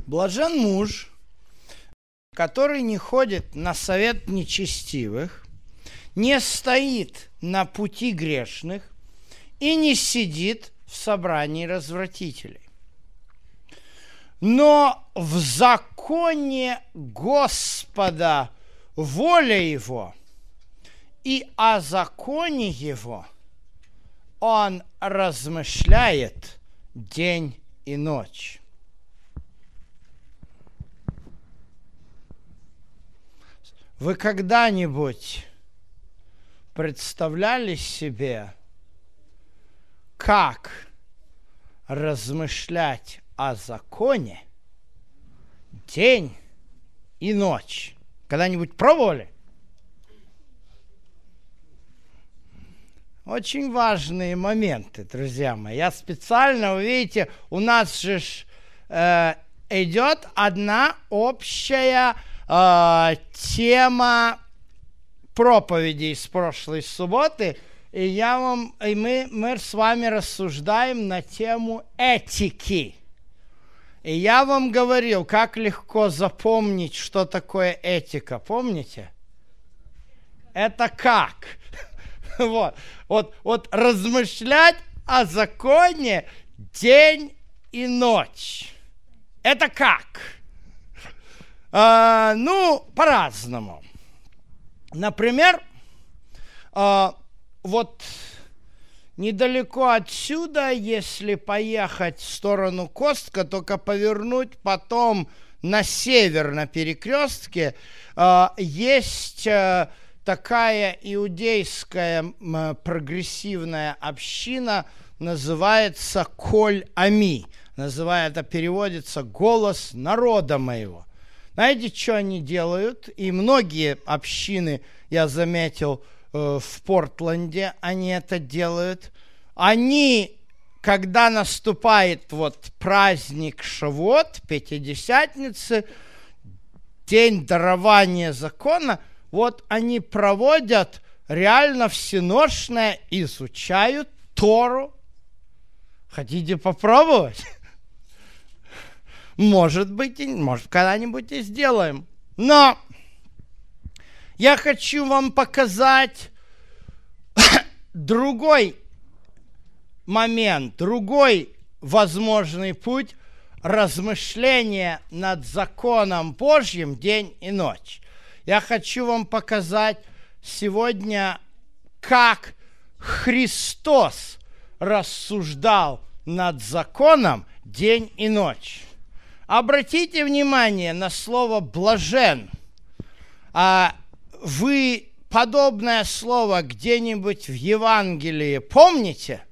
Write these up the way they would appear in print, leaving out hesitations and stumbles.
Блажен муж, который не ходит на совет нечестивых, не стоит на пути грешных и не сидит в собрании развратителей. Но в законе Господа воля его, и о законе его он размышляет день и ночь. Вы когда-нибудь представляли себе, как размышлять о законе день и ночь? Когда-нибудь пробовали? Очень важные моменты, друзья мои. Я специально, вы видите, у нас же идет одна общая тема проповедей с прошлой субботы, и мы с вами рассуждаем на тему этики. И я вам говорил, как легко запомнить, что такое этика. Помните? Это как? Вот размышлять о законе день и ночь. Это как? По-разному. Например, вот недалеко отсюда, если поехать в сторону Костка, только повернуть потом на север, на перекрестке, есть такая иудейская прогрессивная община, называется Коль Ами. Это переводится «голос народа моего». Знаете, что они делают? И многие общины, я заметил, в Портленде, они это делают. Они, когда наступает праздник Шавуот, Пятидесятницы, день дарования закона, они проводят реально всеношное, изучают Тору. Хотите попробовать? Может, когда-нибудь и сделаем. Но я хочу вам показать другой момент, другой возможный путь размышления над законом Божьим день и ночь. Я хочу вам показать сегодня, как Христос рассуждал над законом день и ночь. Обратите внимание на слово «блажен». Вы подобное слово где-нибудь в Евангелии помните?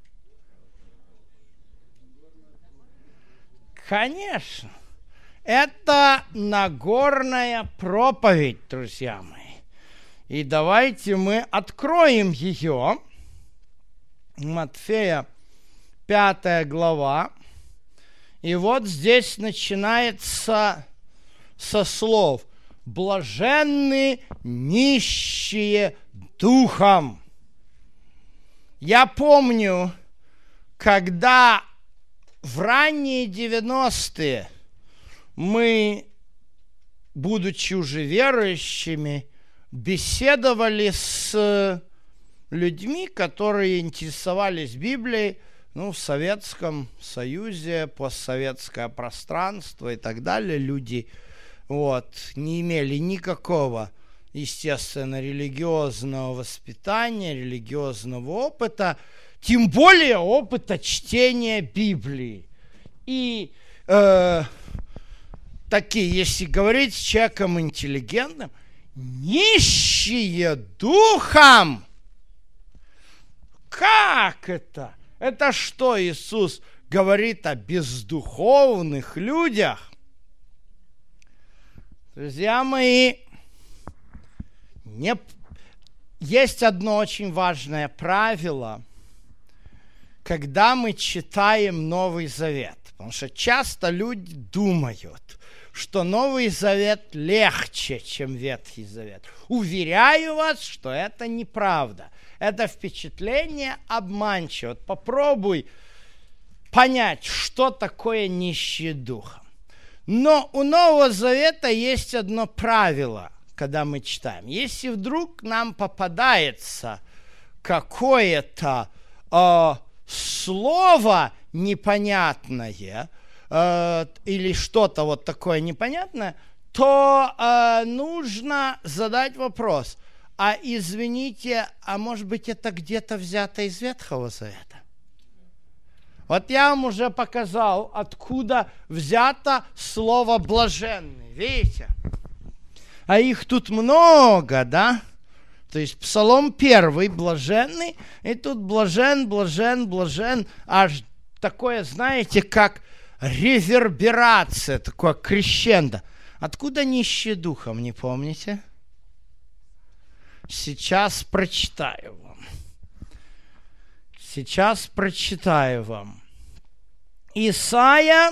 Конечно. Это Нагорная проповедь, друзья мои. И давайте мы откроем ее. Матфея, 5 глава. И вот здесь начинается со слов «блаженны нищие духом». Я помню, когда в ранние 90-е мы, будучи уже верующими, беседовали с людьми, которые интересовались Библией, в Советском Союзе, постсоветское пространство и так далее. Люди не имели никакого, естественно, религиозного воспитания, религиозного опыта, тем более опыта чтения Библии. И такие, если говорить с человеком интеллигентным, нищие духом. Как это? Это что, Иисус говорит о бездуховных людях? Друзья мои, есть одно очень важное правило, когда мы читаем Новый Завет. Потому что часто люди думают, что Новый Завет легче, чем Ветхий Завет. Уверяю вас, что это неправда. Это впечатление обманчиво. Попробуй понять, что такое нищие духом. Но у Нового Завета есть одно правило, когда мы читаем. Если вдруг нам попадается какое-то слово непонятное или что-то вот такое непонятное, то нужно задать вопрос. А извините, а может быть это где-то взято из Ветхого Завета? Вот я вам уже показал, откуда взято слово «блаженный». Видите? А их тут много, да? То есть Псалом 1, блаженный, и тут блажен, блажен, блажен. Аж такое, знаете, как реверберация, такое крещендо. Откуда нищие духом, не помните? Сейчас прочитаю вам. Исайя,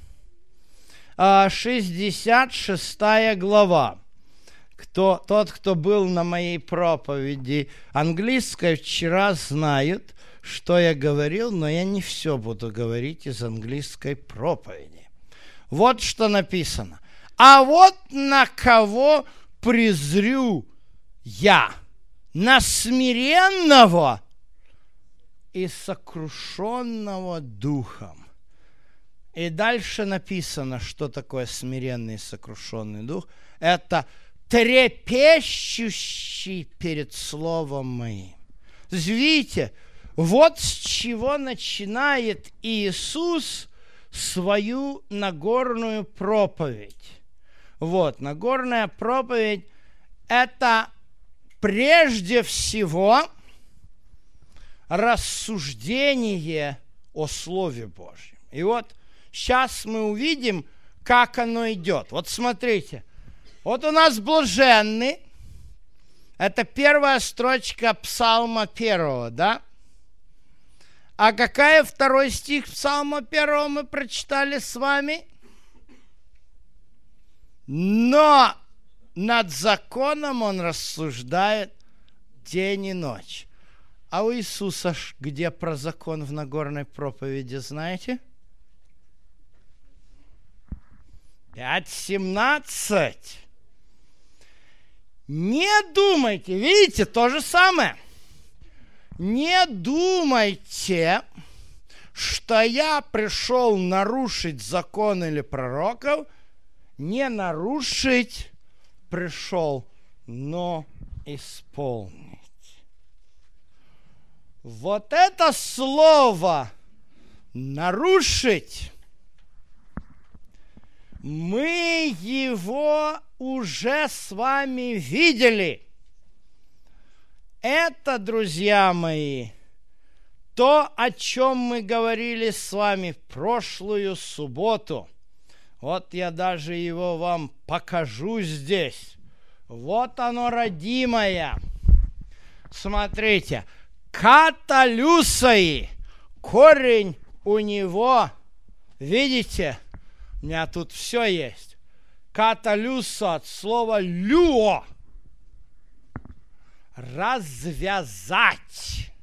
66 глава. Тот, кто был на моей проповеди английской вчера, знает, что я говорил, но я не все буду говорить из английской проповеди. Вот что написано. А вот на кого презрю я, на смиренного и сокрушенного духом. И дальше написано, что такое смиренный и сокрушенный дух. Это трепещущий перед словом моим. То есть, видите, вот с чего начинает Иисус свою Нагорную проповедь. Вот, Нагорная проповедь – это прежде всего рассуждение о Слове Божьем. И вот сейчас мы увидим, как оно идет. Вот смотрите. Вот у нас блаженный. Это первая строчка Псалма 1, да? А какая второй стих Псалма 1 мы прочитали с вами? Но над законом он рассуждает день и ночь. А у Иисуса где про закон в Нагорной проповеди, знаете? 5:17. Не думайте, видите, то же самое. Не думайте, что я пришел нарушить закон или пророков. Не нарушить пришел, но исполнить. Вот это слово «нарушить», мы его уже с вами видели. Это, друзья мои, то, о чем мы говорили с вами в прошлую субботу. Вот я даже его вам покажу здесь. Вот оно, родимое. Смотрите. Каталюсаи. Корень у него, видите, у меня тут все есть. Каталюса от слова люо. Развязать.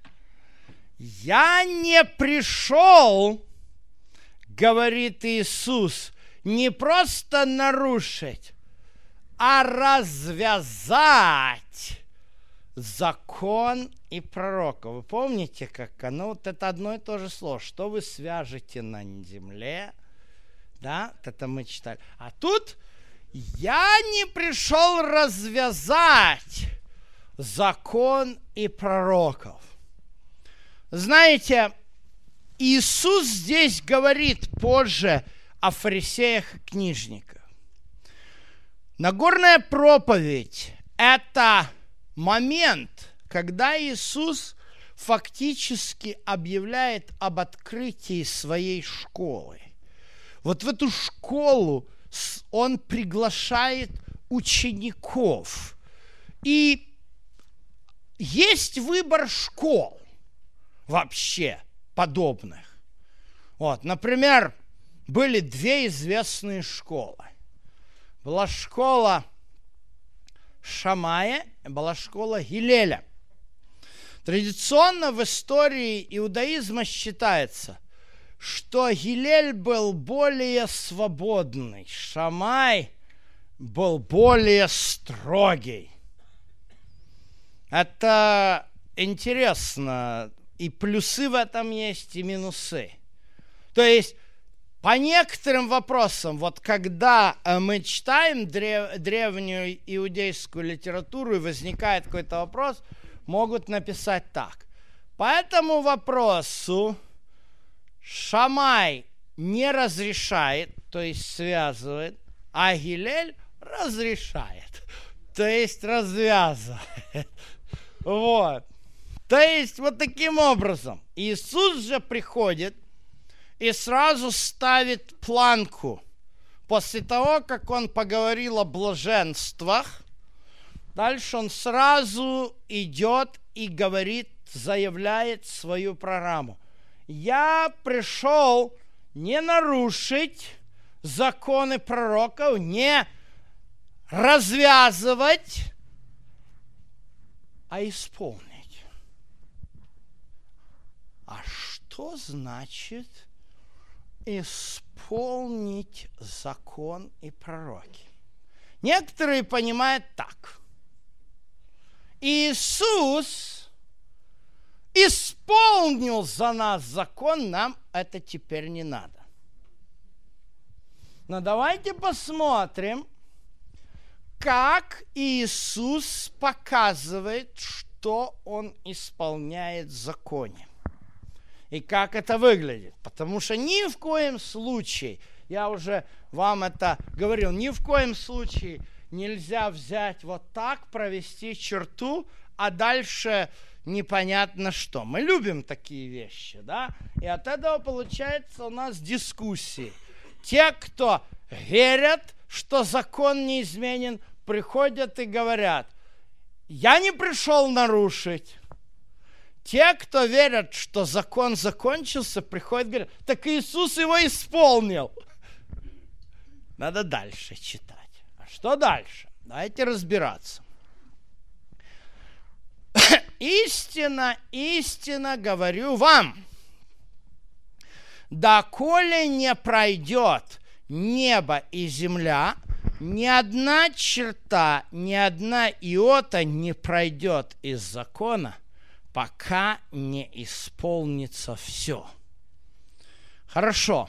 Я не пришел, говорит Иисус, не просто нарушить, а развязать закон и пророка. Вы помните, как оно? Вот это одно и то же слово. Что вы свяжете на земле? Да, это мы читали. А тут я не пришел развязать закон и пророков. Знаете, Иисус здесь говорит позже о фарисеях и книжниках. Нагорная проповедь – это момент, когда Иисус фактически объявляет об открытии своей школы. Вот в эту школу он приглашает учеников. И есть выбор школ вообще подобных. Вот, например, были две известные школы. Была школа Шамая, была школа Гилеля. Традиционно в истории иудаизма считается, что Гилель был более свободный, Шамай был более строгий. Это интересно. И плюсы в этом есть, и минусы. То есть, по некоторым вопросам, вот когда мы читаем древнюю иудейскую литературу и возникает какой-то вопрос, могут написать так. По этому вопросу Шамай не разрешает, то есть связывает, а Гилель разрешает, то есть развязывает. Вот. То есть вот таким образом Иисус же приходит и сразу ставит планку. После того, как он поговорил о блаженствах, дальше он сразу идет и говорит, заявляет свою программу. Я пришел не нарушить законы пророков, не развязывать, а исполнить. А что значит исполнить закон и пророки? Некоторые понимают так. Иисус исполнил за нас закон, нам это теперь не надо. Но давайте посмотрим, как Иисус показывает, что Он исполняет в законе. И как это выглядит. Потому что ни в коем случае, я уже вам это говорил, ни в коем случае нельзя взять вот так, провести черту, а дальше непонятно что. Мы любим такие вещи, да? И от этого получается у нас дискуссии. Те, кто верят, что закон неизменен, приходят и говорят, я не пришел нарушить. Те, кто верят, что закон закончился, приходят и говорят, так Иисус его исполнил. Надо дальше читать. А что дальше? Давайте разбираться. Истинно, истинно говорю вам, доколе не пройдет небо и земля, ни одна черта, ни одна иота не пройдет из закона, пока не исполнится все. Хорошо.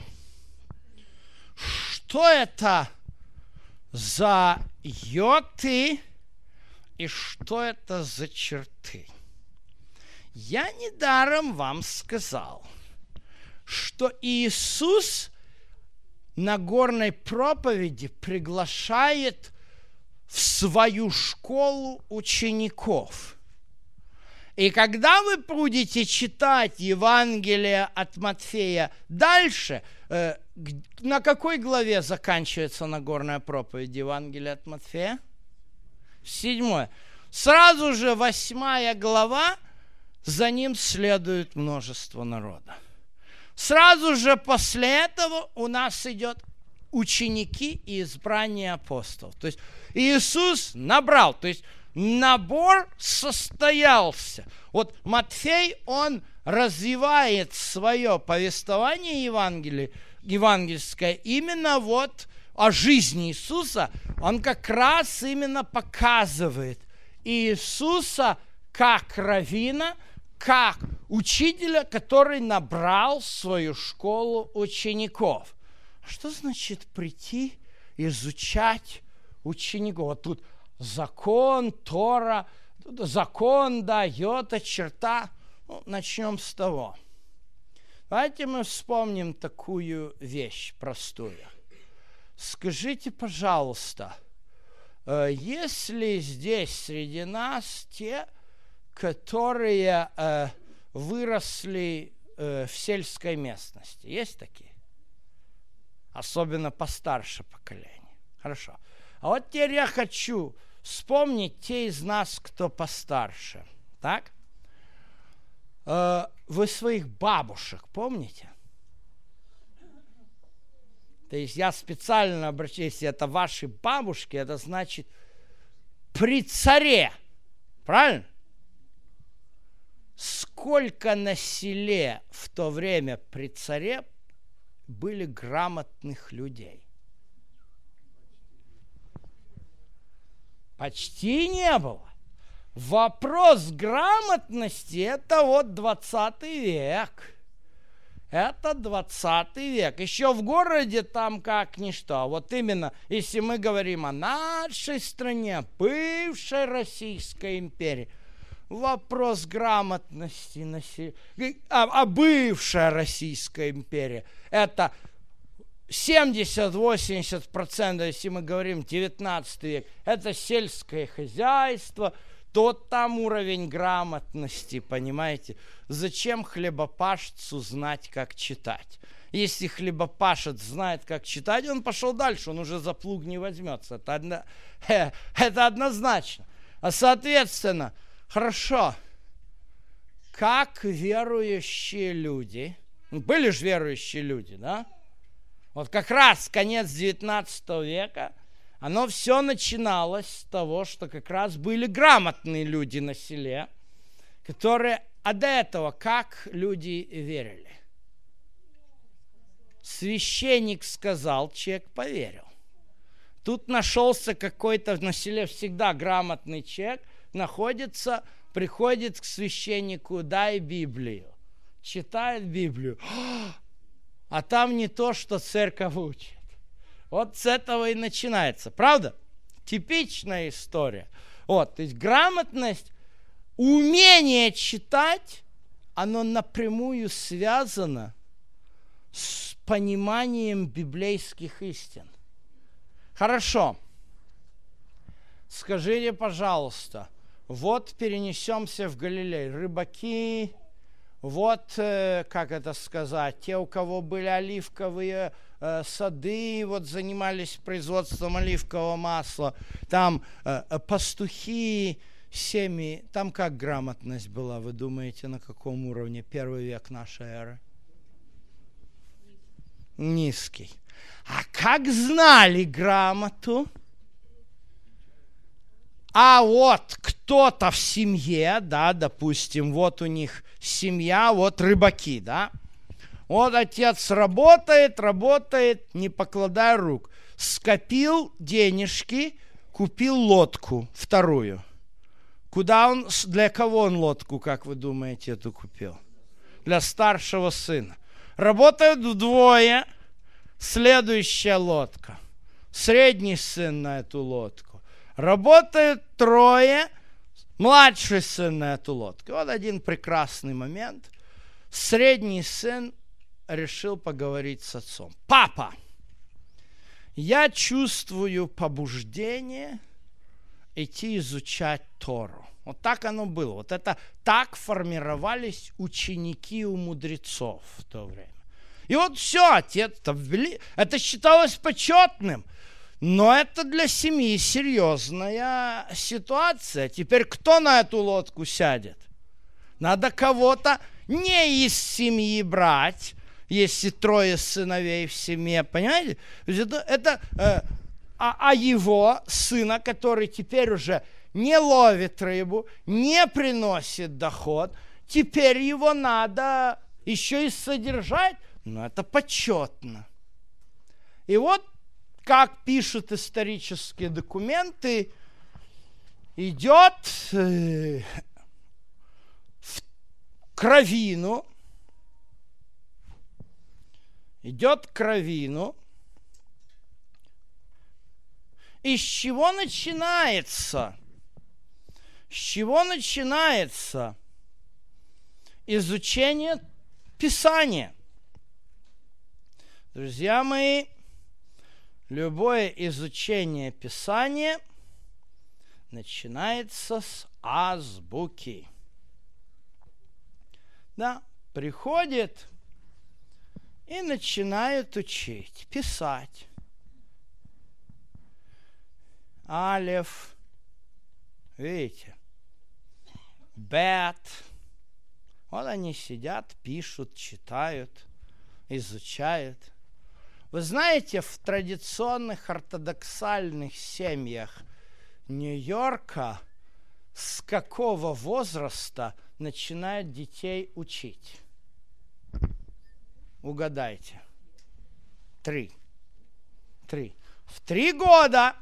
Что это за йоты и что это за черты? Я недаром вам сказал, что Иисус на горной проповеди приглашает в свою школу учеников. И когда вы будете читать Евангелие от Матфея дальше, на какой главе заканчивается Нагорная проповедь Евангелия от Матфея? 7. Сразу же 8 глава, за ним следует множество народа. Сразу же после этого у нас идет ученики и избрание апостолов. То есть Иисус набрал, то есть набор состоялся. Вот Матфей, он развивает свое повествование евангельское именно вот о жизни Иисуса. Он как раз именно показывает Иисуса как раввина, как учителя, который набрал в свою школу учеников. Что значит прийти, изучать учеников? Вот тут закон, Тора, закон, да, йота, черта. Ну, начнем с того. Давайте мы вспомним такую вещь простую. Скажите, пожалуйста, есть ли здесь среди нас те, которые выросли в сельской местности? Есть такие? Особенно постарше поколения. Хорошо. А вот теперь я хочу вспомнить те из нас, кто постарше. Так? Вы своих бабушек помните? То есть я специально обращаюсь, если это ваши бабушки, это значит при царе. Правильно? Сколько на селе в то время при царе были грамотных людей? Почти не было. Вопрос грамотности – это вот 20 век. Это 20 век. Еще в городе там как ничто. Вот именно, если мы говорим о нашей стране, бывшей Российской империи, вопрос грамотности населения, бывшая Российская империя, это 70-80%, если мы говорим 19 век, это сельское хозяйство, то там уровень грамотности, понимаете? Зачем хлебопашцу знать, как читать? Если хлебопашец знает, как читать, он пошел дальше, он уже за плуг не возьмется. Это однозначно. А соответственно, хорошо, как верующие люди, были же верующие люди, да? Вот как раз конец 19 века, оно все начиналось с того, что как раз были грамотные люди на селе, которые, а до этого как люди верили? Священник сказал, человек поверил. Тут нашелся какой-то на селе всегда грамотный человек, находится, приходит к священнику, дай Библию, читает Библию, а там не то, что церковь учит. Вот с этого и начинается. Правда? Типичная история. Вот, то есть грамотность, умение читать, оно напрямую связано с пониманием библейских истин. Хорошо. Скажите, пожалуйста, вот перенесемся в Галилей. Рыбаки, вот, как это сказать, те, у кого были оливковые сады, вот занимались производством оливкового масла, там пастухи, семьи, там как грамотность была, вы думаете, на каком уровне? 1 век нашей эры? Низкий. А как знали грамоту? А вот кто-то в семье, да, допустим, вот у них семья, вот рыбаки, да, вот отец работает, не покладая рук, скопил денежки, купил лодку вторую. Куда он, для кого он лодку, как вы думаете, эту купил? Для старшего сына. Работают вдвое, следующая лодка, средний сын на эту лодку. Работают трое, младший сын на эту лодку. Вот один прекрасный момент. Средний сын решил поговорить с отцом. Папа, я чувствую побуждение идти изучать Тору. Вот так оно было. Вот это так формировались ученики у мудрецов в то время. И вот все, отец, это считалось почетным. Но это для семьи серьезная ситуация. Теперь кто на эту лодку сядет? Надо кого-то не из семьи брать, если трое сыновей в семье, понимаете? А его сына, который теперь уже не ловит рыбу, не приносит доход, теперь его надо еще и содержать, но это почетно. И вот, как пишут исторические документы, идет в Кровину, и с чего начинается? С чего начинается изучение Писания? Друзья мои, любое изучение Писания начинается с азбуки. Да, приходит и начинают учить, писать. Алеф, видите, бет. Вот они сидят, пишут, читают, изучают. Вы знаете, в традиционных ортодоксальных семьях Нью-Йорка с какого возраста начинают детей учить? Угадайте. 3. В 3 года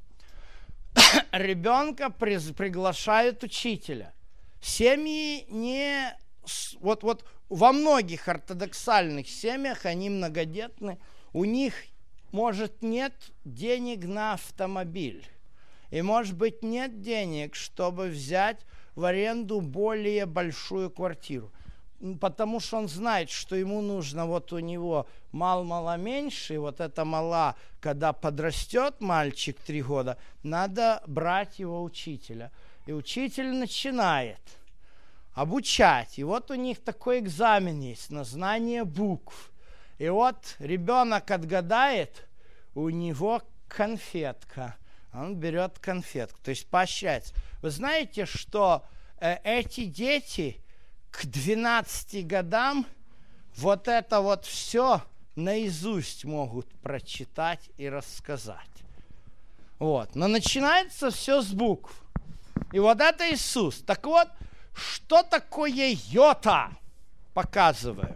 ребенка приглашают учителя. Семьи не... Вот во многих ортодоксальных семьях, они многодетны, у них, может, нет денег на автомобиль. И, может быть, нет денег, чтобы взять в аренду более большую квартиру. Потому что он знает, что ему нужно, вот у него мало меньше, и вот это мала, когда подрастет мальчик 3 года, надо брать его учителя. И учитель начинает обучать. И вот у них такой экзамен есть на знание букв. И вот ребенок отгадает, у него конфетка. Он берет конфетку, то есть поощряется. Вы знаете, что эти дети к 12 годам вот это вот все наизусть могут прочитать и рассказать. Вот. Но начинается все с букв. И вот это Иисус. Так вот, что такое йота? Показываю.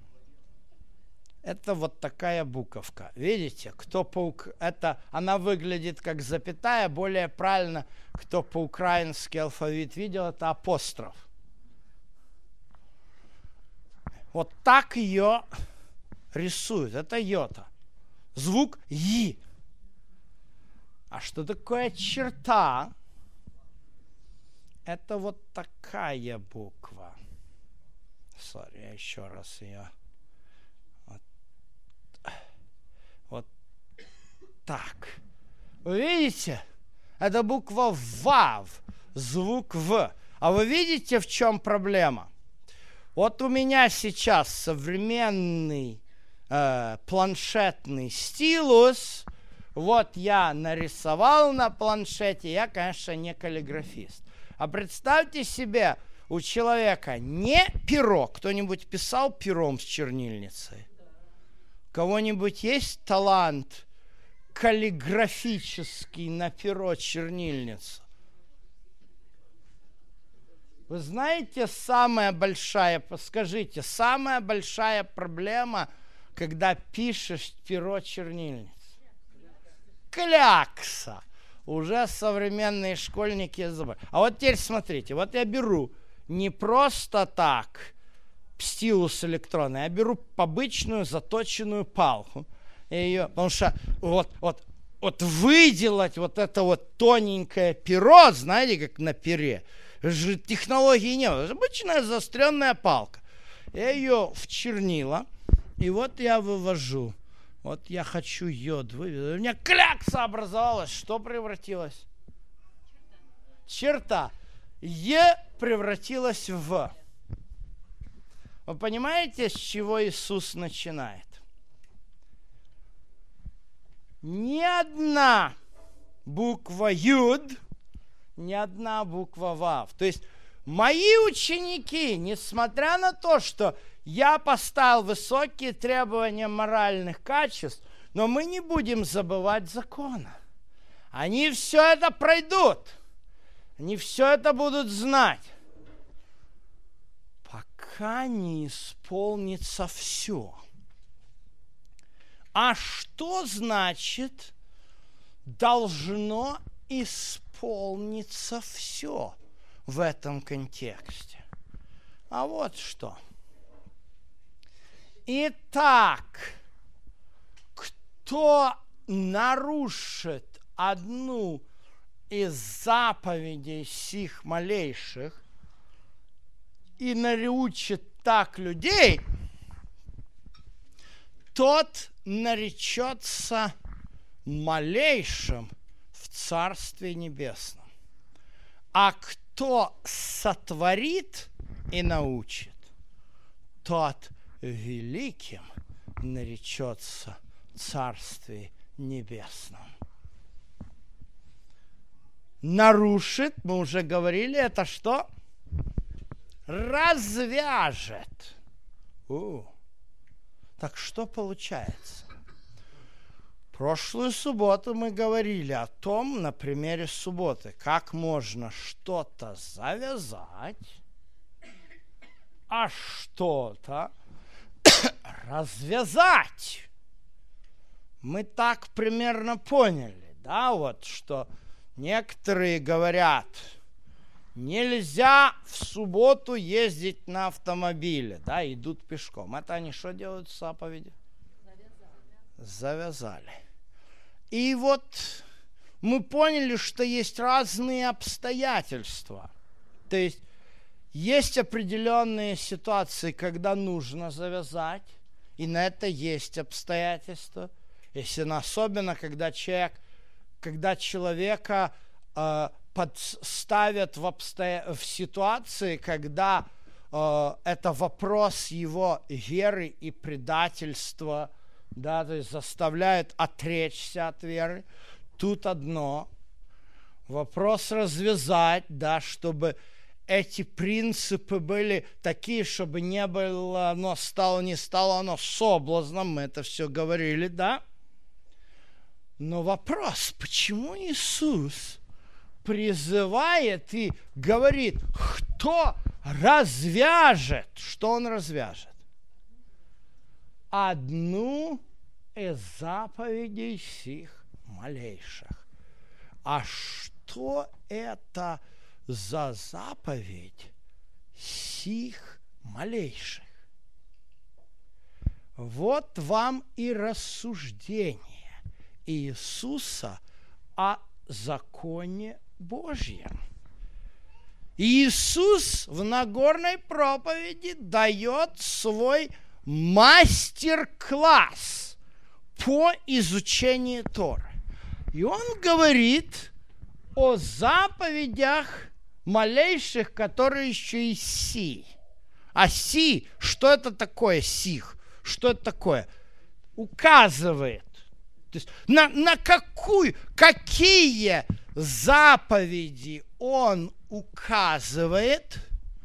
Это вот такая буковка. Видите, это она выглядит как запятая, более правильно, кто по-украински алфавит видел, это апостроф. Вот так ее рисуют. Это йота. Звук И. А что такое черта? Это вот такая буква. Я еще раз ее. Вот так. Вы видите? Это буква ВАВ. Звук В. А вы видите, в чем проблема? Вот у меня сейчас современный планшетный стилус. Вот я нарисовал на планшете. Я, конечно, не каллиграфист. А представьте себе, у человека не перо. Кто-нибудь писал пером с чернильницей? У кого-нибудь есть талант каллиграфический на перо чернильницу? Вы знаете, самая большая проблема, когда пишешь перо чернильниц? Клякса. Уже современные школьники забыли. А вот теперь смотрите, вот я беру не просто так стилус электронный, я беру обычную заточенную палку. Потому что вот выделать вот это вот тоненькое перо, знаете, как на пере, же технологии не было. Обычная заостренная палка. Я ее в чернила, и вот я вывожу. Вот я хочу йод вывести. У меня клякса образовалась. Что превратилось? Черта. Е превратилась в В. Вы понимаете, с чего Иисус начинает? Ни одна буква Юд, ни одна буква Вав. То есть мои ученики, несмотря на то, что я поставил высокие требования моральных качеств, но мы не будем забывать закона. Они все это пройдут. Они все это будут знать. Пока не исполнится все. А что значит должно исполниться все в этом контексте? А вот что. Итак, кто нарушит одну из заповедей сих малейших и научит так людей, тот наречется малейшим в Царстве Небесном. А кто сотворит и научит, тот великим наречется в Царстве Небесном. Нарушит, мы уже говорили, это что? Развяжет. Так что получается? Прошлую субботу мы говорили о том, на примере субботы, как можно что-то завязать, а что-то развязать. мы так примерно поняли, да, вот, что некоторые говорят, нельзя в субботу ездить на автомобиле, да, идут пешком. Это они что делают в заповеди? Завязали. И вот мы поняли, что есть разные обстоятельства. То есть определенные ситуации, когда нужно завязать, и на это есть обстоятельства. Особенно, когда человека подставят в ситуации, когда это вопрос его веры и предательства, да, то есть заставляет отречься от веры. Тут одно. Вопрос развязать, да, чтобы эти принципы были такие, чтобы не было, оно стало, не стало оно соблазном, мы это все говорили, да? Но вопрос, почему Иисус призывает и говорит, кто развяжет, что Он развяжет? Одну из заповедей сих малейших. А что это за заповедь сих малейших? Вот вам и рассуждение Иисуса о законе Божьем. Иисус в Нагорной проповеди дает свой мастер-класс по изучению Торы. И он говорит о заповедях малейших, которые еще и си. А си, что это такое сих? Что это такое? Указывает. То есть какие заповеди он указывает,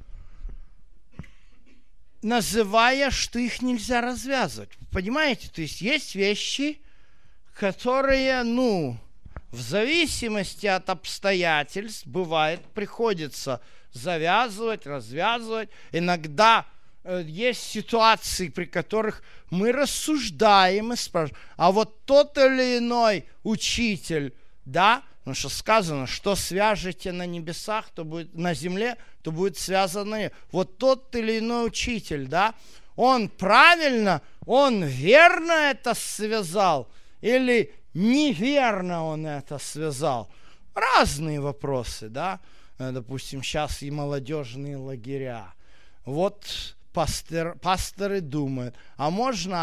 называя, что их нельзя развязывать. Понимаете? То есть вещи, которые, в зависимости от обстоятельств, бывает, приходится завязывать, развязывать. Иногда есть ситуации, при которых мы рассуждаем и спрашиваем, а вот тот или иной учитель, да, потому что сказано, что свяжете на небесах, то будет на земле, то будет связано. Вот тот или иной учитель, да, он правильно, он верно это связал или неверно он это связал? Разные вопросы, да. Допустим, сейчас и молодежные лагеря. Вот пасторы думают, а можно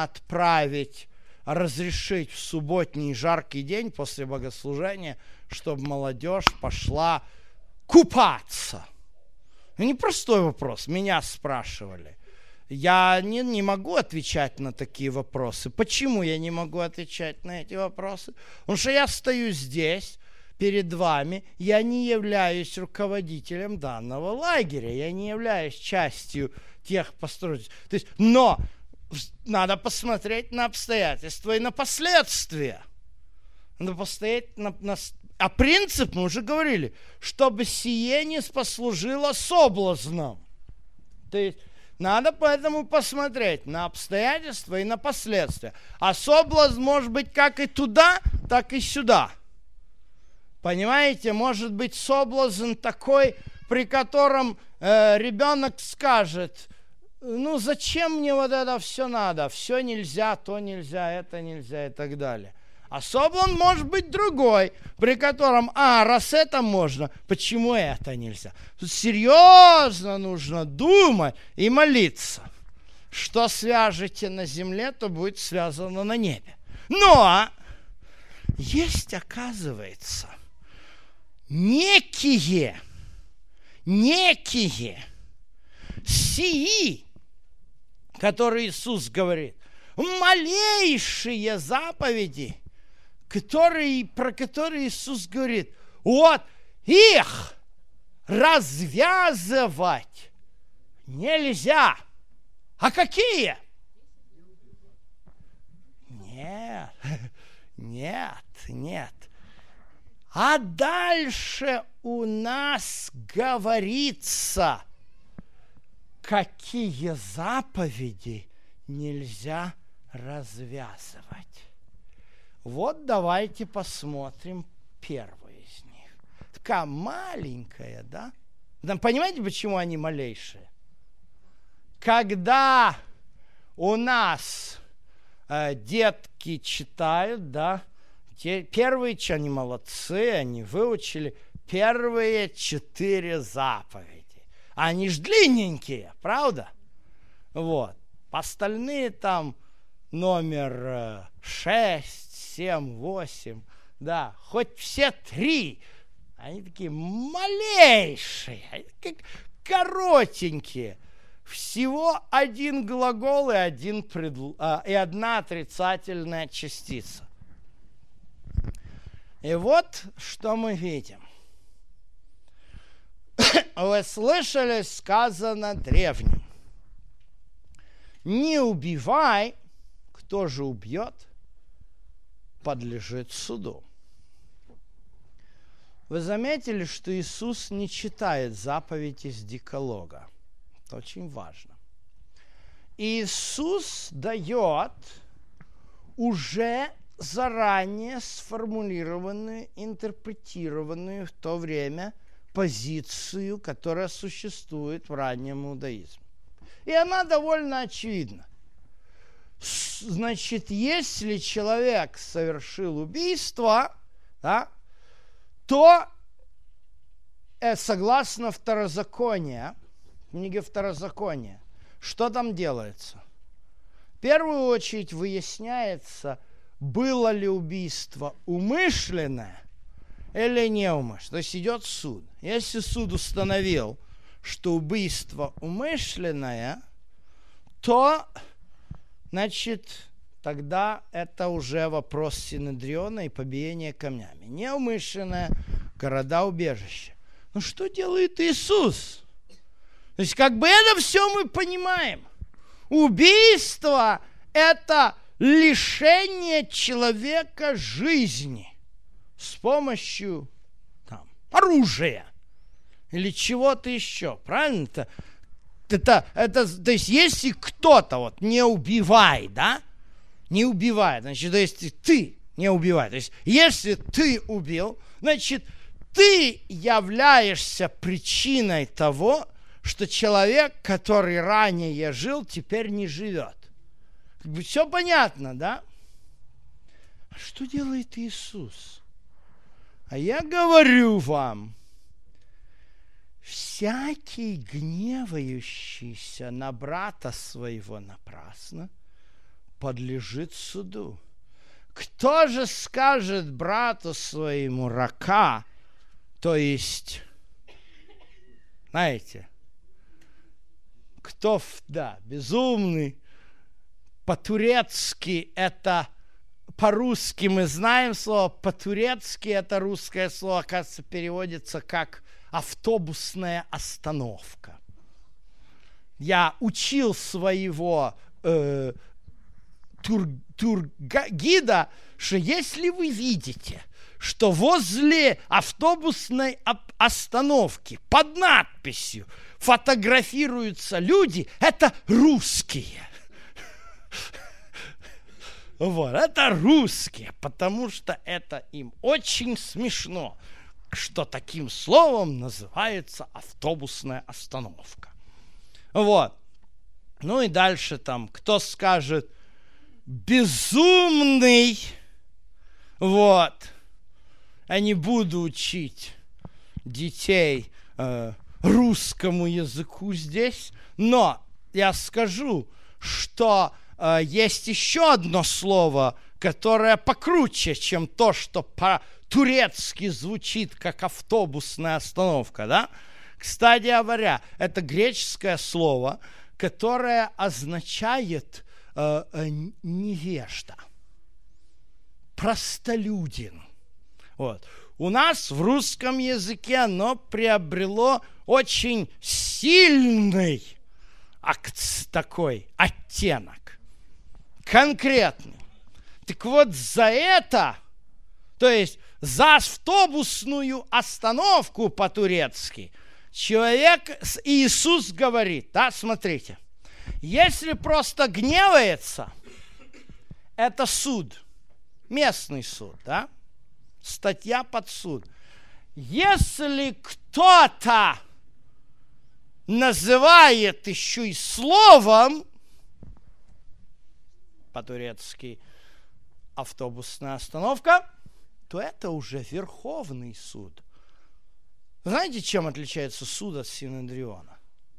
разрешить в субботний жаркий день после богослужения, чтобы молодежь пошла купаться? Непростой вопрос, меня спрашивали. Я не могу отвечать на такие вопросы. Почему я не могу отвечать на эти вопросы? Потому что я стою здесь, перед вами, я не являюсь руководителем данного лагеря, я не являюсь частью тех построек. Но надо посмотреть на обстоятельства и на последствия. Надо посмотреть а принцип, мы уже говорили, чтобы сие не послужило соблазном. То есть надо поэтому посмотреть на обстоятельства и на последствия. А соблазн может быть как и туда, так и сюда. Понимаете, может быть соблазн такой, при котором ребенок скажет, зачем мне вот это все надо, все нельзя, то нельзя, это нельзя и так далее. А соблазн может быть другой, при котором, раз это можно, почему это нельзя? Тут серьезно нужно думать и молиться. Что свяжете на земле, то будет связано на небе. Но есть, оказывается, некие сии, которые Иисус говорит, малейшие заповеди, про которые Иисус говорит, вот их развязывать нельзя. А какие? Нет. А дальше у нас говорится, какие заповеди нельзя развязывать. Вот давайте посмотрим первую из них. Такая маленькая, да? Понимаете, почему они малейшие? Когда у нас детки читают, да, первые, они молодцы, они выучили первые 4 заповеди. Они ж длинненькие, правда? Вот. Остальные там номер 6, 7, 8, да, хоть все 3. Они такие малейшие, они как коротенькие. Всего 1 глагол и 1 и 1 отрицательная частица. И вот что мы видим. Вы слышали, сказано древним: не убивай, кто же убьет, подлежит суду. Вы заметили, что Иисус не читает заповедь из Декалога. Это очень важно. Иисус дает уже заранее сформулированную, интерпретированную в то время позицию, которая существует в раннем иудаизме. И она довольно очевидна. Значит, если человек совершил убийство, да, то согласно Второзаконию, книге Второзакония, что там делается? В первую очередь выясняется, было ли убийство умышленное или неумышленное. То есть идет суд. Если суд установил, что убийство умышленное, то, значит, тогда это уже вопрос Синедриона и побиение камнями. Неумышленное, города-убежища. Но что делает Иисус? То есть, как бы это все мы понимаем. Убийство – это лишение человека жизни с помощью оружия или чего-то еще. Правильно? То есть, если кто-то вот не убивай, да, не убивает, значит, то есть ты не убивай. То есть, если ты убил, значит, ты являешься причиной того, что человек, который ранее жил, теперь не живет. Как бы все понятно, да? А что делает Иисус? А я говорю вам, всякий гневающийся на брата своего напрасно подлежит суду. Кто же скажет брату своему рака, то есть, знаете, кто, да, безумный, по-турецки это, по-русски мы знаем слово, по-турецки это русское слово, оказывается, переводится как автобусная остановка. Я учил своего тургида, что если вы видите, что возле автобусной остановки под надписью фотографируются люди, это русские. Вот, это русские, потому что это им очень смешно, что таким словом называется автобусная остановка. Вот. Ну и дальше там, кто скажет безумный, вот. Я не буду учить детей русскому языку здесь, но я скажу, что есть еще одно слово, которое покруче, чем то, что по-турецки звучит как автобусная остановка, да? Кстати говоря, это греческое слово, которое означает невежда, простолюдин. Вот. У нас в русском языке оно приобрело очень сильный такой оттенок, конкретный. Так вот за это, то есть за автобусную остановку по-турецки, Иисус говорит, да, смотрите, если просто гневается, это суд. Местный суд, да? Статья под суд. Если кто-то называет еще и словом, по-турецки автобусная остановка, то это уже Верховный суд. Знаете, чем отличается суд от Синедриона?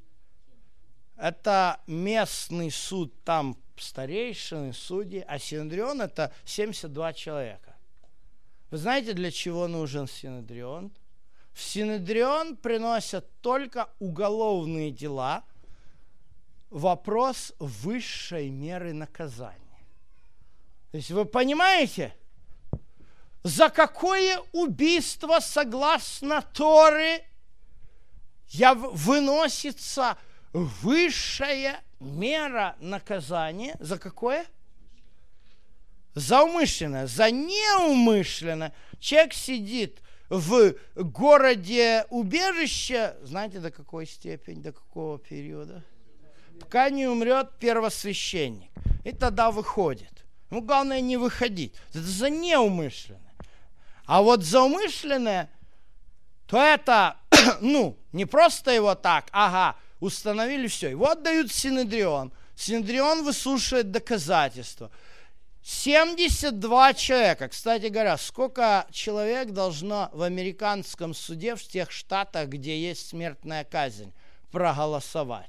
Это местный суд, там старейшины, судьи, а Синедрион это 72 человека. Вы знаете, для чего нужен Синедрион? В Синедрион приносят только уголовные дела, вопрос высшей меры наказания. То есть вы понимаете, за какое убийство, согласно Торе, выносится высшая мера наказания? За какое? За умышленное. За неумышленное. Человек сидит в городе убежище, знаете, до какой степени, до какого периода? Пока не умрет первосвященник. И тогда выходит. Ему главное не выходить. Это за неумышленное. А вот за умышленное, то это, не просто его так, установили все. Его отдают в Синедрион. Синедрион выслушивает доказательства. 72 человека. Кстати говоря, сколько человек должно в американском суде, в тех штатах, где есть смертная казнь, проголосовать?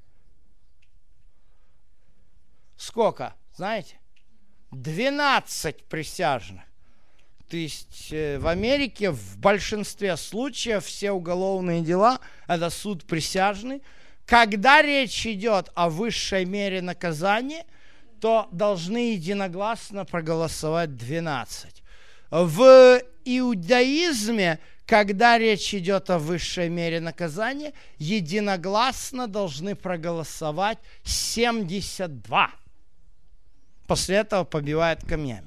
Сколько? Знаете? 12 присяжных. То есть в Америке в большинстве случаев все уголовные дела – это суд присяжный. Когда речь идет о высшей мере наказания, то должны единогласно проголосовать 12. В иудаизме, когда речь идет о высшей мере наказания, единогласно должны проголосовать 72. После этого побивают камнями.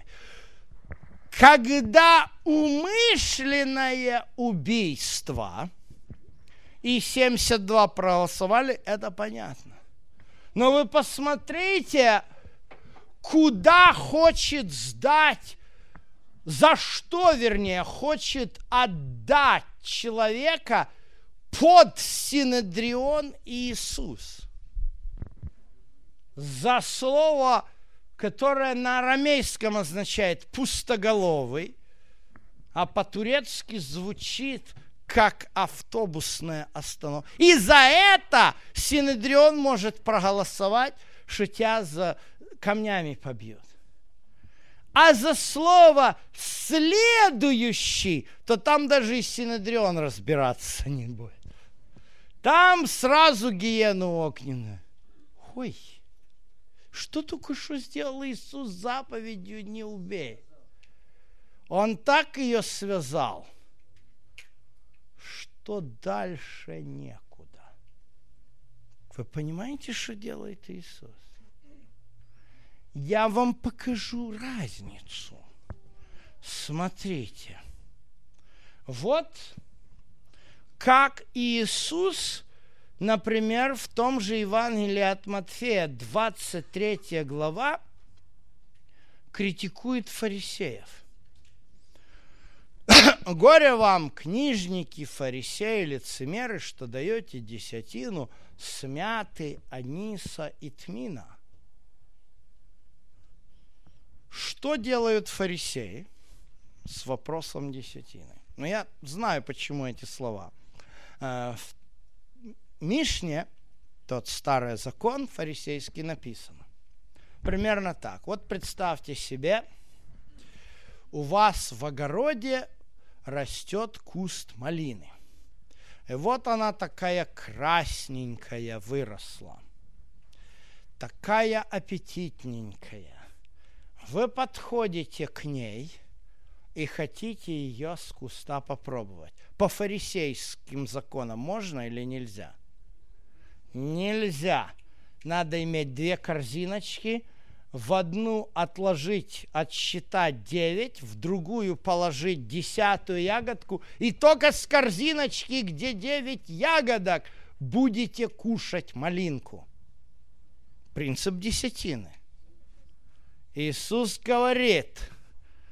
Когда умышленное убийство, и 72 проголосовали, это понятно. Но вы посмотрите, куда хочет сдать, за что, вернее, хочет отдать человека под Синедрион Иисус. За слово, которое на арамейском означает пустоголовый, а по-турецки звучит как автобусная остановка. И за это Синедрион может проголосовать, что тебя за камнями побьют. А за слово «следующий», то там даже и Синедрион разбираться не будет. Там сразу гиену огненную. Ой, что только что сделал Иисус заповедью «не убей». Он так ее связал, что дальше некуда. Вы понимаете, что делает Иисус? Я вам покажу разницу. Смотрите. Вот как Иисус, например, в том же Евангелии от Матфея, 23 глава, критикует фарисеев. Горе вам, книжники, фарисеи, лицемеры, что даете десятину с мяты, аниса и тмина. Что делают фарисеи с вопросом десятины? Ну, я знаю, почему эти слова. В Мишне, тот старый закон фарисейский, написано. Примерно так. Вот представьте себе, у вас в огороде растет куст малины. И вот она такая красненькая выросла. Такая аппетитненькая. Вы подходите к ней и хотите ее с куста попробовать. По фарисейским законам можно или нельзя? Нельзя. Надо иметь 2 корзиночки, в одну отсчитать 9, в другую положить 10-ю ягодку, и только с корзиночки, где 9 ягодок, будете кушать малинку. Принцип десятины. Иисус говорит,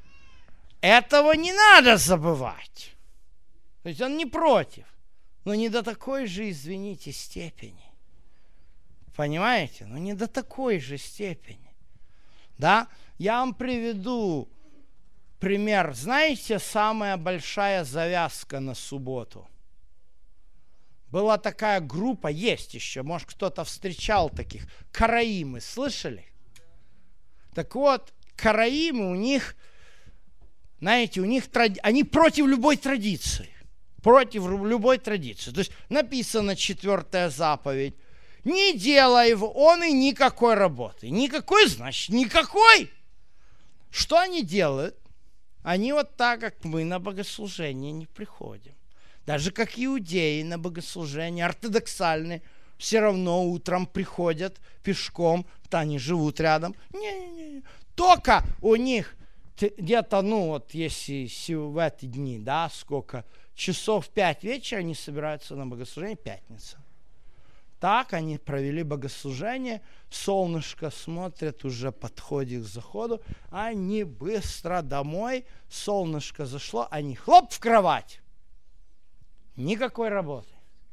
этого не надо забывать. То есть он не против, но не до такой же, извините, степени. Понимаете? Но не до такой же степени. Да? Я вам приведу пример. Знаете, самая большая завязка на субботу? Была такая группа, есть еще, может, кто-то встречал таких, караимы, слышали? Так вот, караимы у них, знаете, они против любой традиции. Против любой традиции. То есть написано 4-я заповедь. Не делай он и никакой работы. Никакой, значит, никакой. Что они делают? Они вот так, как мы, на богослужение не приходим. Даже как иудеи на богослужение, ортодоксальные, все равно утром приходят пешком, то они живут рядом. Не. Только у них где-то, если в эти дни, да, сколько, часов 5 вечера они собираются на богослужение, пятница. Так они провели богослужение, солнышко смотрят, уже подходит к заходу, они быстро домой, солнышко зашло, они хлоп в кровать. Никакой работы.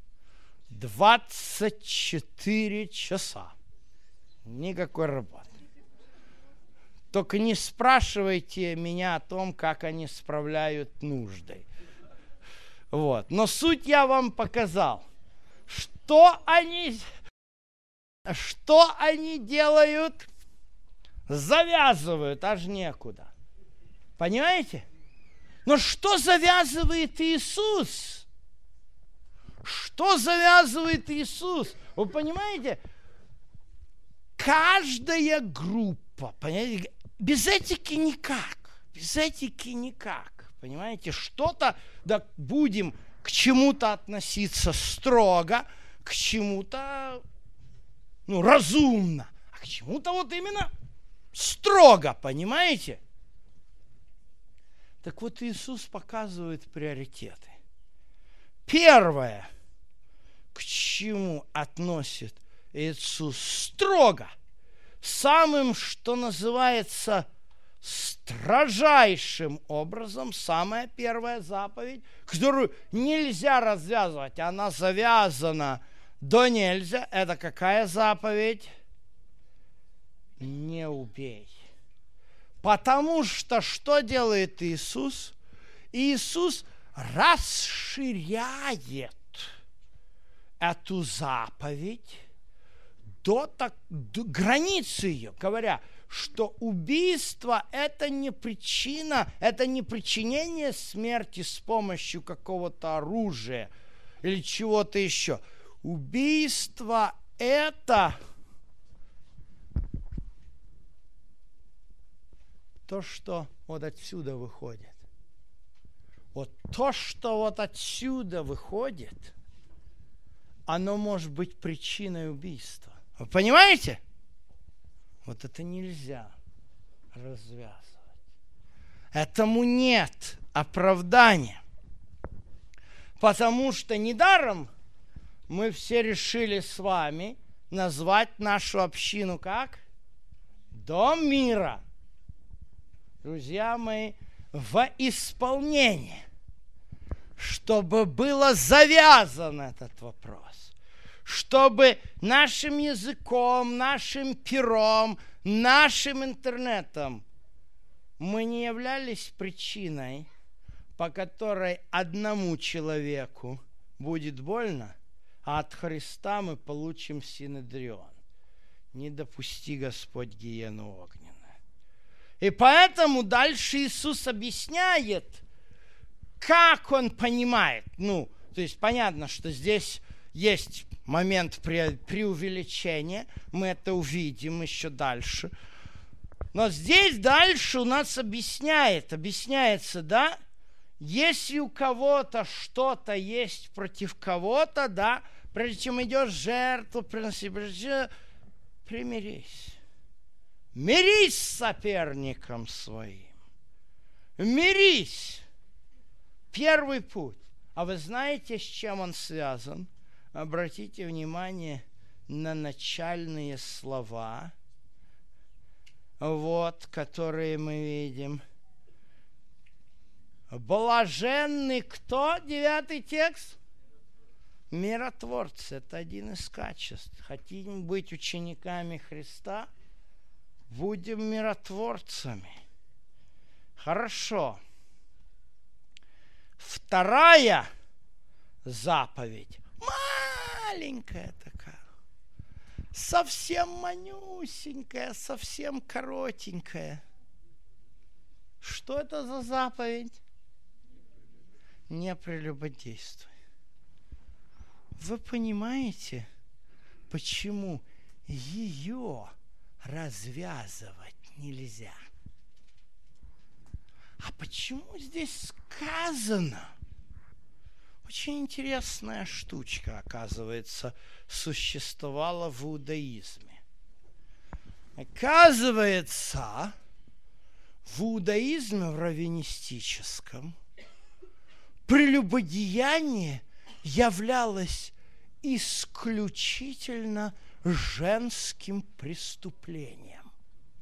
24 часа. Никакой работы. Только не спрашивайте меня о том, как они справляют нужды. Вот. Но суть я вам показал. Что они делают? Завязывают, аж некуда. Понимаете? Но что завязывает Иисус? Что завязывает Иисус? Вы понимаете? Каждая группа, понимаете, без этики никак. Без этики никак. Понимаете? Что-то, да, будем к чему-то относиться строго, к чему-то, разумно, а к чему-то вот именно строго, понимаете? Так вот, Иисус показывает приоритеты. Первое, к чему относит Иисус строго, самым, что называется, строжайшим образом, самая первая заповедь, которую нельзя развязывать, она завязана до нельзя. Это какая заповедь? Не убей. Потому что делает Иисус? Иисус расширяет эту заповедь до границы ее, говоря, что убийство – это не причина, это не причинение смерти с помощью какого-то оружия или чего-то еще. Убийство – это то, что вот отсюда выходит. Вот то, что вот отсюда выходит, оно может быть причиной убийства. Вы понимаете? Вот это нельзя развязывать. Этому нет оправдания. Потому что недаром мы все решили с вами назвать нашу общину как? Дом мира. Друзья мои, в исполнении, чтобы было завязан этот вопрос, чтобы нашим языком, нашим пером, нашим интернетом мы не являлись причиной, по которой одному человеку будет больно, а от Христа мы получим синедрион. Не допусти, Господь, гиену огненную. И поэтому дальше Иисус объясняет, как Он понимает. То есть понятно, что здесь есть момент преувеличения, мы это увидим еще дальше. Но здесь дальше у нас объясняется, да, если у кого-то что-то есть против кого-то, да, прежде чем идешь жертву приносить, примирись. Мирись с соперником своим. Мирись. Первый путь. А вы знаете, с чем он связан? Обратите внимание на начальные слова, которые мы видим. Блаженны кто? 9 текст. Миротворцы. Это один из качеств. Хотим быть учениками Христа? Будем миротворцами. Хорошо. Вторая заповедь. Маленькая такая. Совсем манюсенькая, совсем коротенькая. Что это за заповедь? Не прелюбодействуй. Вы понимаете, почему ее развязывать нельзя? А почему здесь сказано? Очень интересная штучка, оказывается, существовала в иудаизме. Оказывается, в иудаизме, в раввинистическом, прелюбодеяние являлось исключительно женским преступлением.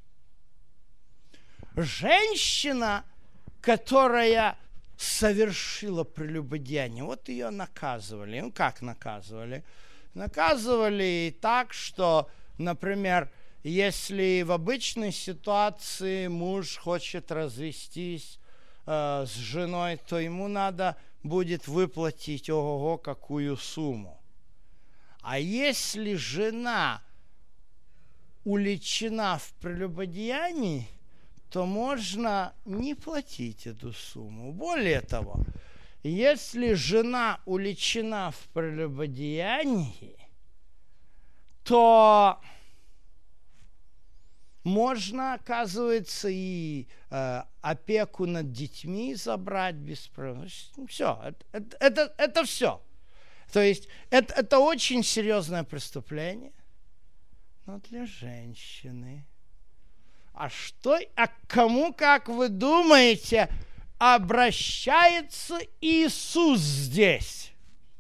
Женщина, которая совершила прелюбодеяние, вот ее наказывали. Ну, как наказывали? Наказывали так, что, например, если в обычной ситуации муж хочет развестись с женой, то ему надо будет выплатить ого-го какую сумму. А если жена уличена в прелюбодеянии, то можно не платить эту сумму. Более того, если жена уличена в прелюбодеянии, то можно, оказывается, и опеку над детьми забрать без проблем. Все, это все. То есть это очень серьезное преступление, но для женщины. А к кому, как вы думаете, обращается Иисус здесь?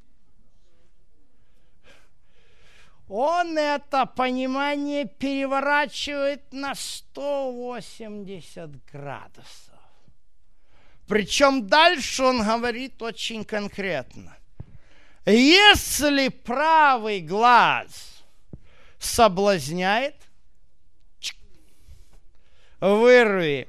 Он это понимание переворачивает на 180 градусов. Причем дальше он говорит очень конкретно. Если правый глаз соблазняет, вырви.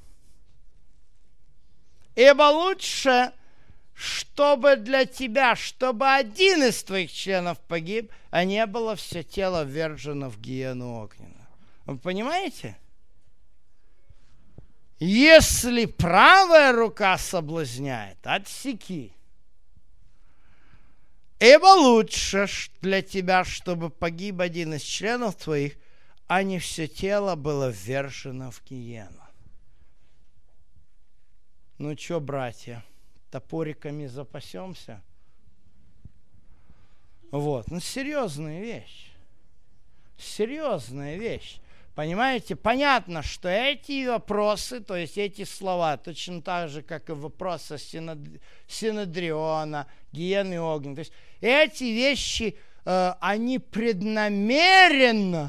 Ибо лучше, чтобы для тебя, чтобы один из твоих членов погиб, а не было все тело ввержено в гиену огненную. Вы понимаете? Если правая рука соблазняет, отсеки. Ибо лучше для тебя, чтобы погиб один из членов твоих, а не все тело было ввержено в гиену. Ну что, братья, топориками запасемся? Вот, ну серьезная вещь. Серьезная вещь. Понимаете, понятно, что эти вопросы, то есть эти слова, точно так же, как и вопросы Синедриона, гиены огня, то есть эти вещи, они преднамеренно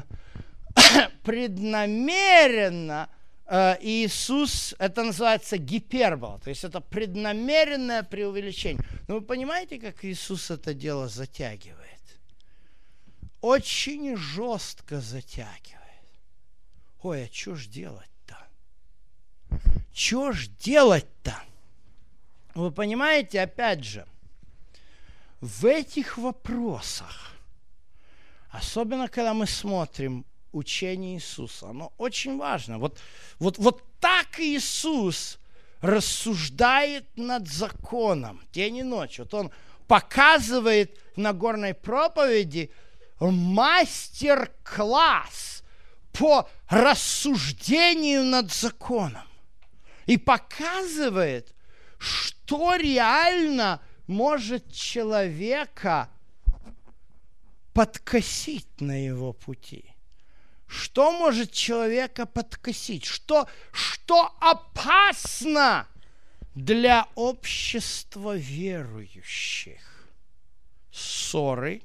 Иисус, это называется гипербола, то есть это преднамеренное преувеличение. Но вы понимаете, как Иисус это дело затягивает? Очень жестко затягивает. Ой, а что ж делать-то? Что ж делать-то? Вы понимаете, опять же, в этих вопросах, особенно когда мы смотрим учение Иисуса, оно очень важно. Вот так Иисус рассуждает над законом день и ночь. Вот он показывает в Нагорной проповеди мастер-класс по рассуждению над законом. И показывает, что реально может человека подкосить на его пути. Что может человека подкосить? Что опасно для общества верующих? Ссоры.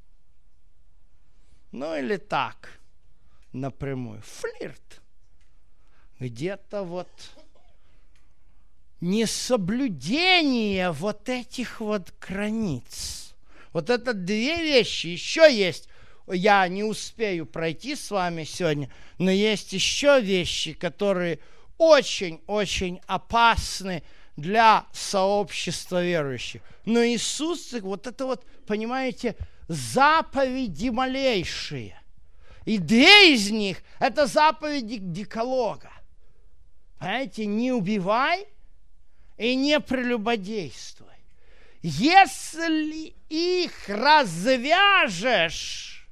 Ну или так, напрямую. Флирт. Где-то вот несоблюдение вот этих вот границ. Вот это две вещи. Еще есть, я не успею пройти с вами сегодня, но есть еще вещи, которые очень-очень опасны для сообщества верующих. Но Иисус, вот это вот, понимаете, заповеди малейшие. И две из них – это заповеди Декалога. Понимаете, не убивай и не прелюбодействуй. Если их развяжешь,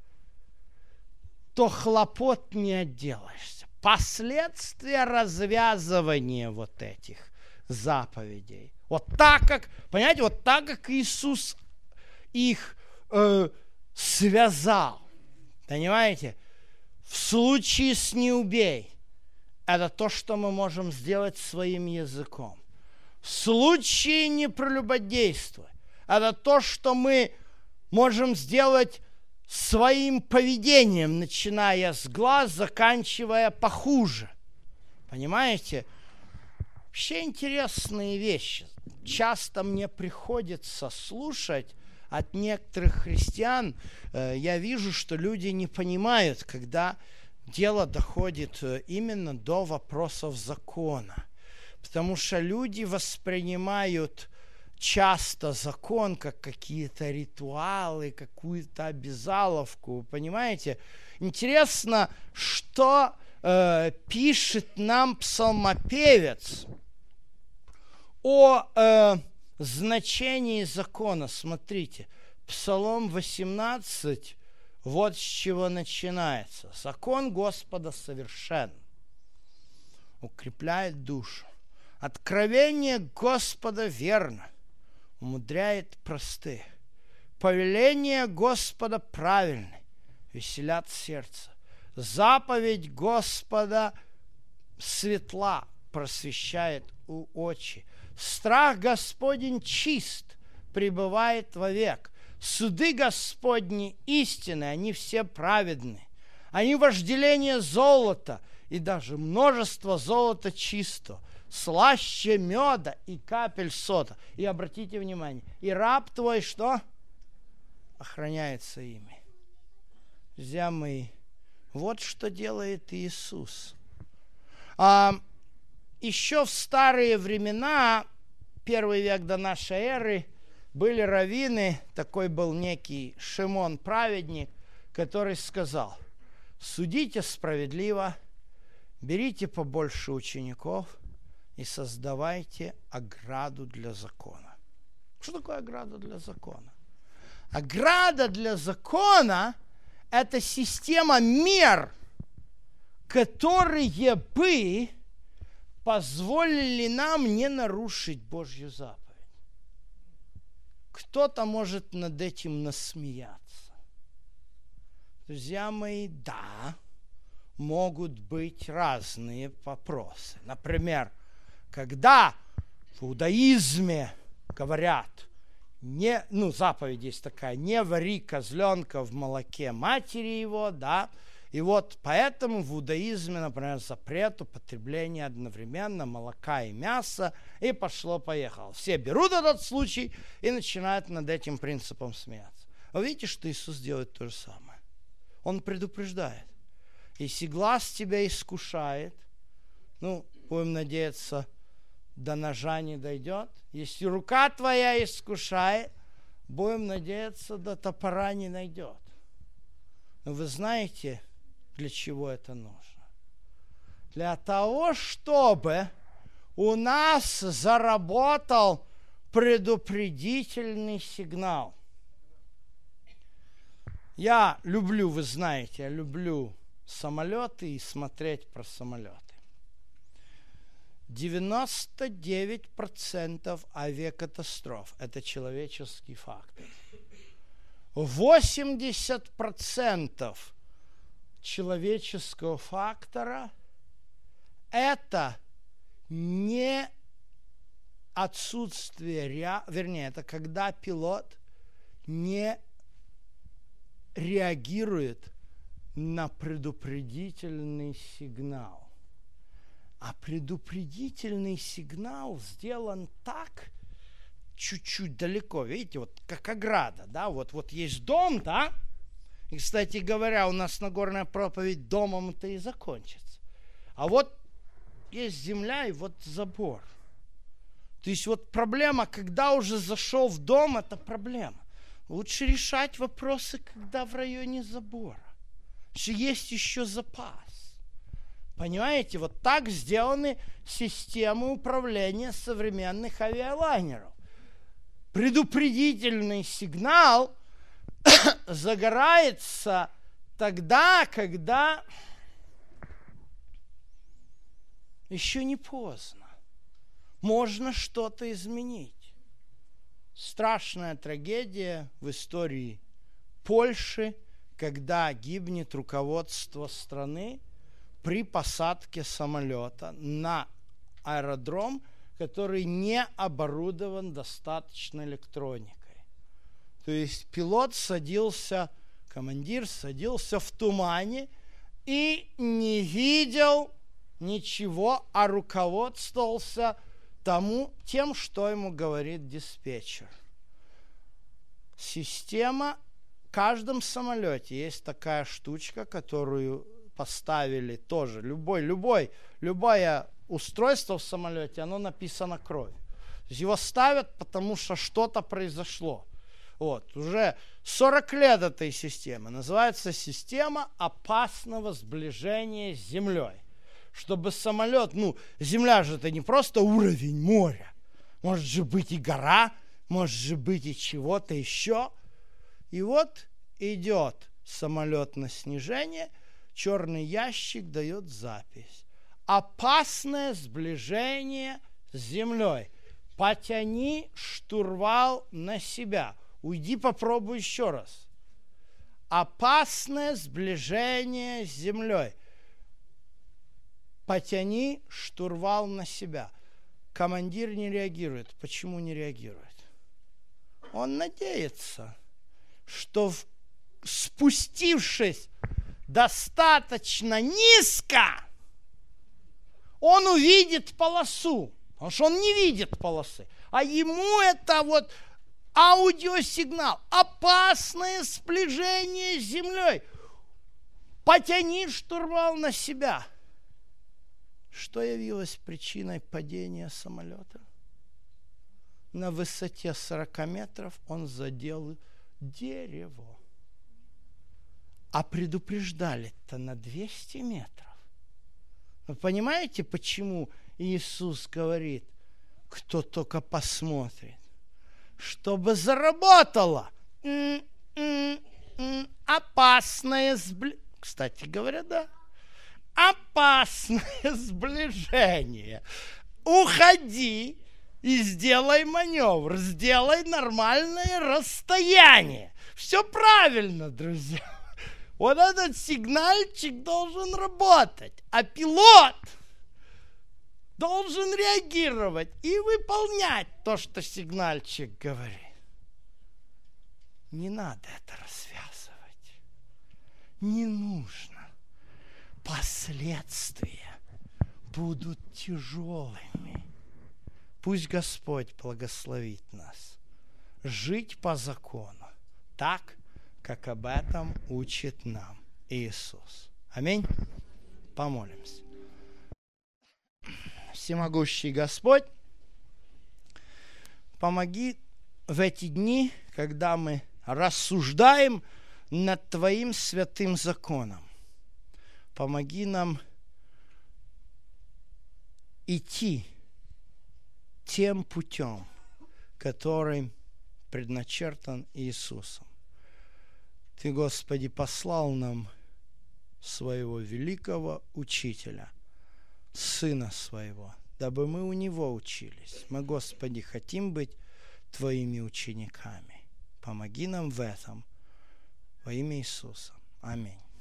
то хлопот не отделаешься. Последствия развязывания вот этих заповедей. Вот так как, понимаете, вот так как Иисус их связал. Понимаете? В случае с «не убей» это то, что мы можем сделать своим языком. В случае «не прелюбодействуй» это то, что мы можем сделать своим поведением, начиная с глаз, заканчивая похуже. Понимаете? Вообще интересные вещи. Часто мне приходится слушать от некоторых христиан, я вижу, что люди не понимают, когда дело доходит именно до вопросов закона. Потому что люди воспринимают часто закон как какие-то ритуалы, какую-то обязаловку, понимаете? Интересно, что пишет нам псалмопевец о значении закона. Смотрите, Псалом 18, вот с чего начинается. Закон Господа совершен, укрепляет душу. Откровение Господа верно, умудряет простых. Повеление Господа правильны, веселят сердце. Заповедь Господа светла, просвещает очи. Страх Господень чист, пребывает вовек. Суды Господни истины, они все праведны. Они вожделение золота, и даже множество золота чисто, слаще меда и капель сота. И обратите внимание, и раб твой что? Охраняется ими. Друзья мои, вот что делает Иисус. Еще в старые времена, 1 век до нашей эры, были раввины, такой был некий Шимон праведник, который сказал: судите справедливо, берите побольше учеников и создавайте ограду для закона. Что такое ограда для закона? Ограда для закона – это система мер, которые бы позволили нам не нарушить Божью заповедь. Кто-то может над этим насмеяться. Друзья мои, да, могут быть разные вопросы. Например, когда в иудаизме говорят, заповедь есть такая: не вари козленка в молоке матери его, да, и вот поэтому в иудаизме, например, запрет употребления одновременно молока и мяса, и пошло-поехало. Все берут этот случай и начинают над этим принципом смеяться. Вы видите, что Иисус делает то же самое. Он предупреждает. Если глаз тебя искушает, будем надеяться, до ножа не дойдет. Если рука твоя искушает, будем надеяться, до топора не найдет. Но вы знаете, для чего это нужно? Для того, чтобы у нас заработал предупредительный сигнал. Я люблю, вы знаете, я люблю самолеты и смотреть про самолеты. 99% авиакатастроф – это человеческий фактор. 80% человеческого фактора – это не отсутствие, это когда пилот не реагирует на предупредительный сигнал. А предупредительный сигнал сделан так, чуть-чуть далеко, видите, вот как ограда, да, вот есть дом, да, и, кстати говоря, у нас Нагорная проповедь домом это и закончится. А вот есть земля и вот забор. То есть вот проблема, когда уже зашел в дом, это проблема. Лучше решать вопросы, когда в районе забора, что есть еще запас. Понимаете, вот так сделаны системы управления современных авиалайнеров. Предупредительный сигнал загорается тогда, когда еще не поздно. Можно что-то изменить. Страшная трагедия в истории Польши, когда гибнет руководство страны при посадке самолета на аэродром, который не оборудован достаточно электроникой. То есть пилот садился, командир садился в тумане и не видел ничего, а руководствовался тем, что ему говорит диспетчер. Система, в каждом самолете есть такая штучка, которую поставили тоже. Любое устройство в самолете, оно написано кровью. То есть его ставят, потому что что-то произошло. Вот. Уже 40 лет этой системы. Называется система опасного сближения с землей. Чтобы самолет, земля же это не просто уровень моря. Может же быть и гора, может же быть и чего-то еще. И вот идет самолет на снижение, черный ящик дает запись. Опасное сближение с землей. Потяни штурвал на себя. Уйди, попробуй еще раз. Опасное сближение с землей. Потяни штурвал на себя. Командир не реагирует. Почему не реагирует? Он надеется, что спустившись достаточно низко, он увидит полосу. Потому что он не видит полосы. А ему это вот аудиосигнал. Опасное сближение с землей. Потяни штурвал на себя. Что явилось причиной падения самолета? На высоте 40 метров он задел дерево. А предупреждали-то на 200 метров. Вы понимаете, почему Иисус говорит, кто только посмотрит, чтобы заработало опасное сближение. Кстати говоря, да. Опасное сближение. Уходи и сделай маневр, сделай нормальное расстояние. Все правильно, друзья. Вот этот сигнальчик должен работать, а пилот должен реагировать и выполнять то, что сигнальчик говорит. Не надо это развязывать. Не нужно. Последствия будут тяжелыми. Пусть Господь благословит нас жить по закону, так, как об этом учит нам Иисус. Аминь. Помолимся. Всемогущий Господь, помоги в эти дни, когда мы рассуждаем над Твоим святым законом. Помоги нам идти тем путем, который предначертан Иисусом. Ты, Господи, послал нам своего великого учителя, Сына Своего, дабы мы у Него учились. Мы, Господи, хотим быть Твоими учениками. Помоги нам в этом во имя Иисуса. Аминь.